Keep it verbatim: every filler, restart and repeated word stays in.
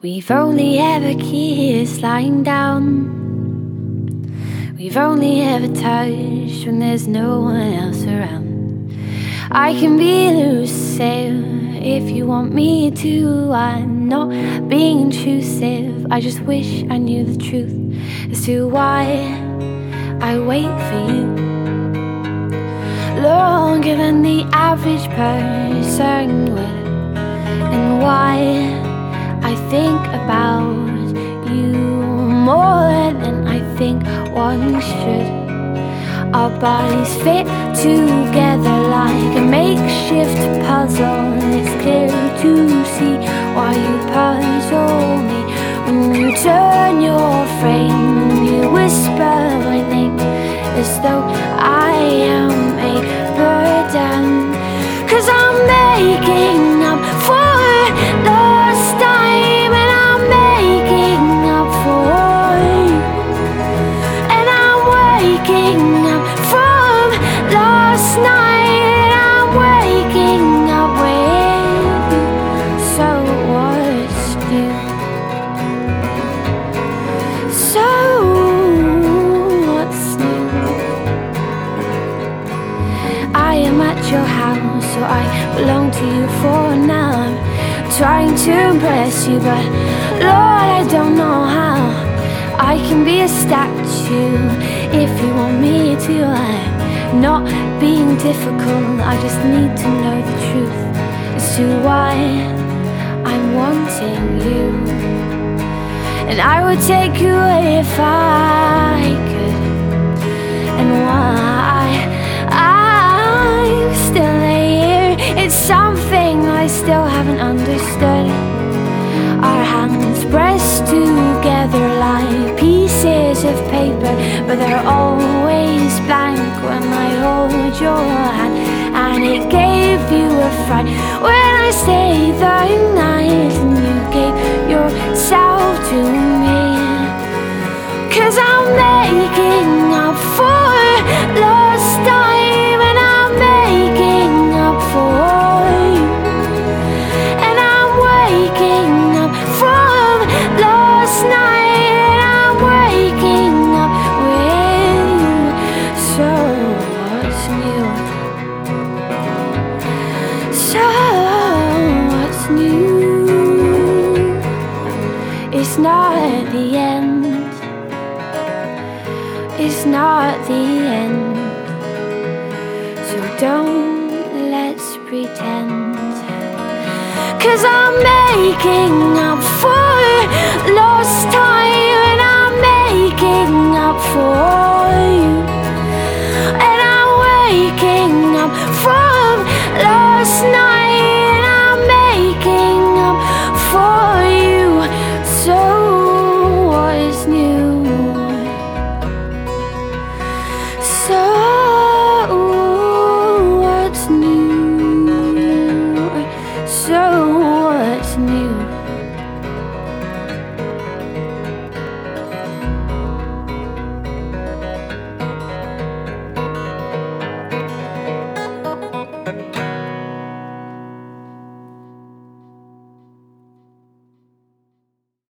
We've only ever kissed lying down. We've only ever touched when there's no one else around. I can be elusive if you want me to. I'm not being intrusive, I just wish I knew the truth as to why I wait for you longer than the average person would, and why I think about you more than I think one should. Our bodies fit together like a makeshift puzzle, and it's clear to see why you puzzle me. When you turn your frame, you whisper my name as though I am a burden, 'cause I'm making up for lost time, and I'm making up for you, and I'm waking up from last night, and I'm waking up with you. So what's new? So what's new? I am at your house, so I belong to you for now. I'm trying to impress you, but Lord, I don't know how. I can be a statue if you want me to. I'm not being difficult, I just need to know the truth as to why I'm wanting you. And I would take you if I could, and why I'm still here, it's something I still haven't understood. Our hands pressed together like pieces of paper, but they're always blank when I hold your hand. And it gave you a fright when I stayed the night, and you gave yourself to me, 'cause I'm making up for lost time, and I'm making up for you, and I'm waking up from last night, and I'm waking up with you. So what's new? So what's new? It's not the end. It's not the end. So don't let's pretend, 'cause I'm making up for